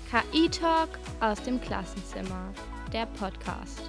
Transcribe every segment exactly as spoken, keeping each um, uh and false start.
K I-Talk aus dem Klassenzimmer, der Podcast.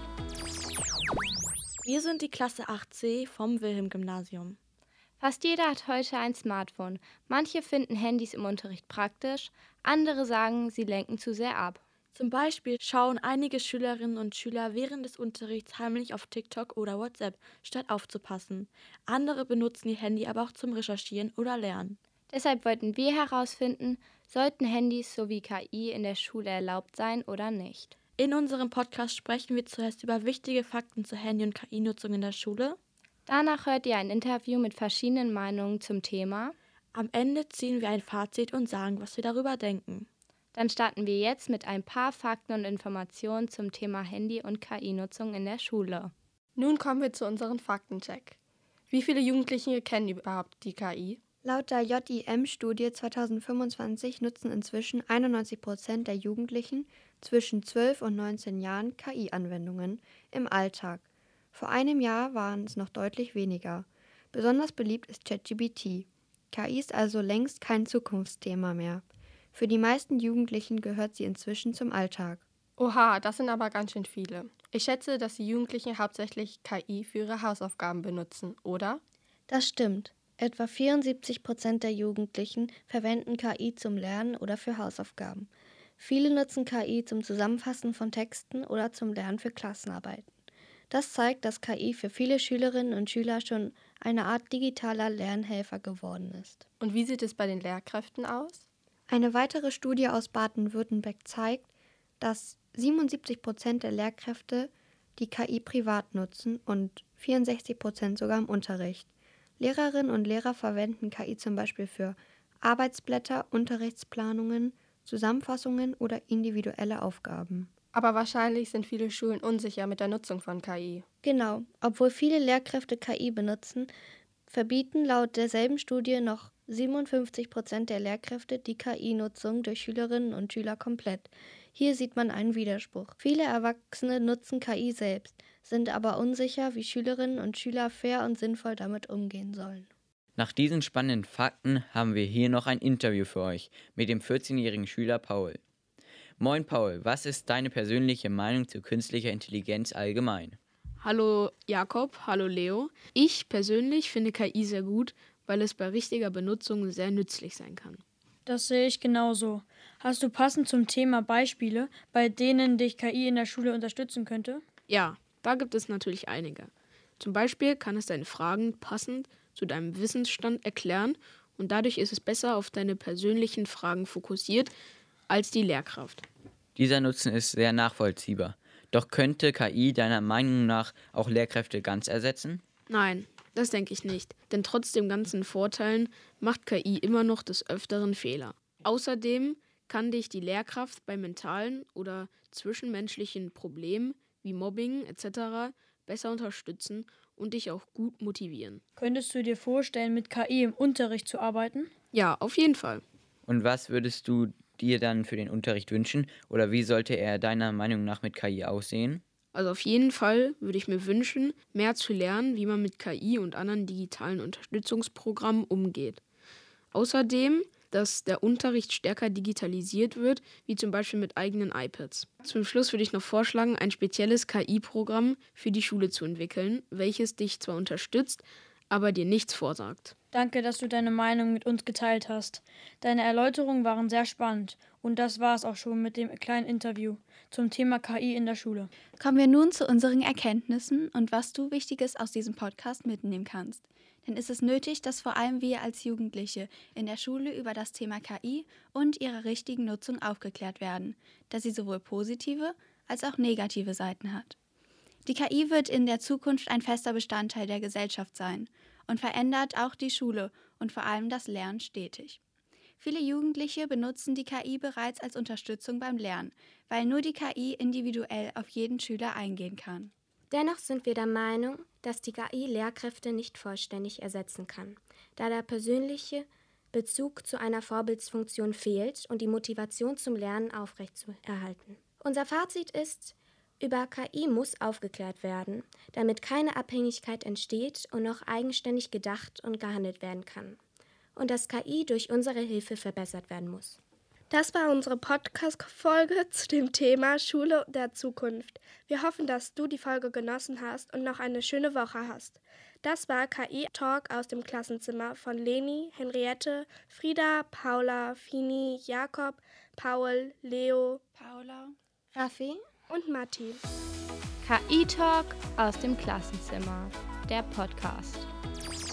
Wir sind die Klasse acht C vom Wilhelm-Gymnasium. Fast jeder hat heute ein Smartphone. Manche finden Handys im Unterricht praktisch, andere sagen, sie lenken zu sehr ab. Zum Beispiel schauen einige Schülerinnen und Schüler während des Unterrichts heimlich auf TikTok oder WhatsApp, statt aufzupassen. Andere benutzen ihr Handy aber auch zum Recherchieren oder Lernen. Deshalb wollten wir herausfinden, sollten Handys sowie K I in der Schule erlaubt sein oder nicht. In unserem Podcast sprechen wir zuerst über wichtige Fakten zur Handy- und K I-Nutzung in der Schule. Danach hört ihr ein Interview mit verschiedenen Meinungen zum Thema. Am Ende ziehen wir ein Fazit und sagen, was wir darüber denken. Dann starten wir jetzt mit ein paar Fakten und Informationen zum Thema Handy- und K I-Nutzung in der Schule. Nun kommen wir zu unserem Faktencheck. Wie viele Jugendliche kennen überhaupt die K I? Laut der J I M-Studie zweitausendfünfundzwanzig nutzen inzwischen einundneunzig Prozent der Jugendlichen zwischen zwölf und neunzehn Jahren K I-Anwendungen im Alltag. Vor einem Jahr waren es noch deutlich weniger. Besonders beliebt ist ChatGPT. K I ist also längst kein Zukunftsthema mehr. Für die meisten Jugendlichen gehört sie inzwischen zum Alltag. Oha, das sind aber ganz schön viele. Ich schätze, dass die Jugendlichen hauptsächlich K I für ihre Hausaufgaben benutzen, oder? Das stimmt. Etwa vierundsiebzig Prozent der Jugendlichen verwenden K I zum Lernen oder für Hausaufgaben. Viele nutzen K I zum Zusammenfassen von Texten oder zum Lernen für Klassenarbeiten. Das zeigt, dass K I für viele Schülerinnen und Schüler schon eine Art digitaler Lernhelfer geworden ist. Und wie sieht es bei den Lehrkräften aus? Eine weitere Studie aus Baden-Württemberg zeigt, dass siebenundsiebzig Prozent der Lehrkräfte die K I privat nutzen und vierundsechzig Prozent sogar im Unterricht. Lehrerinnen und Lehrer verwenden K I zum Beispiel für Arbeitsblätter, Unterrichtsplanungen, Zusammenfassungen oder individuelle Aufgaben. Aber wahrscheinlich sind viele Schulen unsicher mit der Nutzung von K I. Genau, obwohl viele Lehrkräfte K I benutzen, verbieten laut derselben Studie noch siebenundfünfzig Prozent der Lehrkräfte die K I-Nutzung durch Schülerinnen und Schüler komplett. Hier sieht man einen Widerspruch. Viele Erwachsene nutzen K I selbst, sind aber unsicher, wie Schülerinnen und Schüler fair und sinnvoll damit umgehen sollen. Nach diesen spannenden Fakten haben wir hier noch ein Interview für euch mit dem vierzehnjährigen Schüler Paul. Moin Paul, was ist deine persönliche Meinung zu künstlicher Intelligenz allgemein? Hallo Jakob, hallo Leo. Ich persönlich finde K I sehr gut, weil es bei richtiger Benutzung sehr nützlich sein kann. Das sehe ich genauso. Hast du passend zum Thema Beispiele, bei denen dich K I in der Schule unterstützen könnte? Ja, da gibt es natürlich einige. Zum Beispiel kann es deine Fragen passend zu deinem Wissensstand erklären und dadurch ist es besser auf deine persönlichen Fragen fokussiert als die Lehrkraft. Dieser Nutzen ist sehr nachvollziehbar. Doch könnte K I deiner Meinung nach auch Lehrkräfte ganz ersetzen? Nein, das denke ich nicht. Denn trotz den ganzen Vorteilen macht K I immer noch des Öfteren Fehler. Außerdem kann dich die Lehrkraft bei mentalen oder zwischenmenschlichen Problemen wie Mobbing et cetera besser unterstützen und dich auch gut motivieren. Könntest du dir vorstellen, mit K I im Unterricht zu arbeiten? Ja, auf jeden Fall. Und was würdest du dir dann für den Unterricht wünschen oder wie sollte er deiner Meinung nach mit K I aussehen? Also auf jeden Fall würde ich mir wünschen, mehr zu lernen, wie man mit K I und anderen digitalen Unterstützungsprogrammen umgeht. Außerdem, dass der Unterricht stärker digitalisiert wird, wie zum Beispiel mit eigenen iPads. Zum Schluss würde ich noch vorschlagen, ein spezielles K I-Programm für die Schule zu entwickeln, welches dich zwar unterstützt, aber dir nichts vorsagt. Danke, dass du deine Meinung mit uns geteilt hast. Deine Erläuterungen waren sehr spannend und das war es auch schon mit dem kleinen Interview zum Thema K I in der Schule. Kommen wir nun zu unseren Erkenntnissen und was du Wichtiges aus diesem Podcast mitnehmen kannst. Denn ist es nötig, dass vor allem wir als Jugendliche in der Schule über das Thema K I und ihre richtigen Nutzung aufgeklärt werden, da sie sowohl positive als auch negative Seiten hat. Die K I wird in der Zukunft ein fester Bestandteil der Gesellschaft sein und verändert auch die Schule und vor allem das Lernen stetig. Viele Jugendliche benutzen die K I bereits als Unterstützung beim Lernen, weil nur die K I individuell auf jeden Schüler eingehen kann. Dennoch sind wir der Meinung, dass die K I Lehrkräfte nicht vollständig ersetzen kann, da der persönliche Bezug zu einer Vorbildsfunktion fehlt und die Motivation zum Lernen aufrechtzuerhalten. Unser Fazit ist, über K I muss aufgeklärt werden, damit keine Abhängigkeit entsteht und noch eigenständig gedacht und gehandelt werden kann. Und dass K I durch unsere Hilfe verbessert werden muss. Das war unsere Podcast-Folge zu dem Thema Schule der Zukunft. Wir hoffen, dass du die Folge genossen hast und noch eine schöne Woche hast. Das war K I-Talk aus dem Klassenzimmer von Leni, Henriette, Frieda, Paula, Fini, Jakob, Paul, Leo, Paula, Raffi und Matti. K I-Talk aus dem Klassenzimmer, der Podcast.